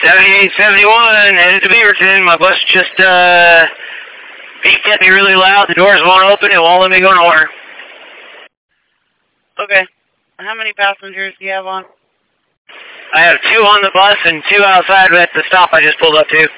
7871, headed to Beaverton. My bus just beeped at me really loud. The doors won't open. It won't let me go nowhere. Okay. How many passengers do you have on? I have 2 on the bus and 2 outside at the stop I just pulled up to.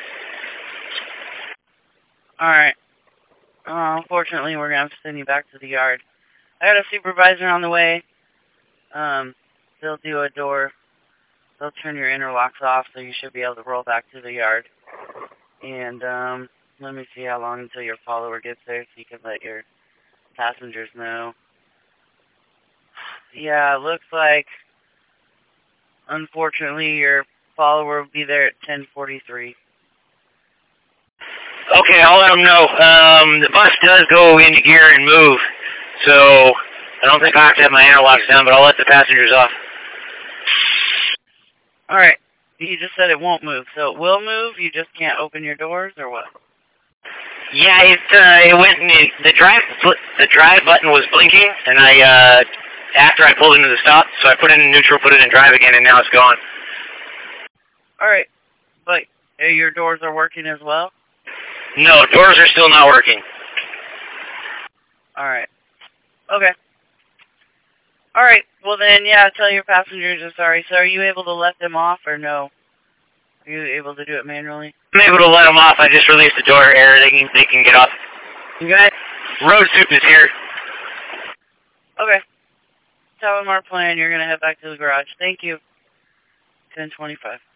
Alright. Unfortunately, we're going to have to send you back to the yard. I got a supervisor on the way. They'll do a door. They'll turn your interlocks off, so you should be able to roll back to the yard. And, let me see how long until your follower gets there so you can let your passengers know. Yeah, it looks like, unfortunately, your follower will be there at 10:43. Okay, I'll let them know. The bus does go into gear and move, so I don't think I have to have my interlocks down, but I'll let the passengers off. Alright, you just said it won't move, so it will move? You just can't open your doors, or what? Yeah, it went in the drive button was blinking, and after I pulled into the stop, so I put it in neutral, put it in drive again, and now it's gone. Alright, but your doors are working as well? No, doors are still not working. Alright. Okay. Alright, well then, yeah, tell your passengers you're sorry. So are you able to let them off, or no? Are you able to do it manually? I'm able to let them off. I just released the door air. They can get off. Okay. Road soup is here. Okay. Tell them our plan. You're going to head back to the garage. Thank you. 10:25.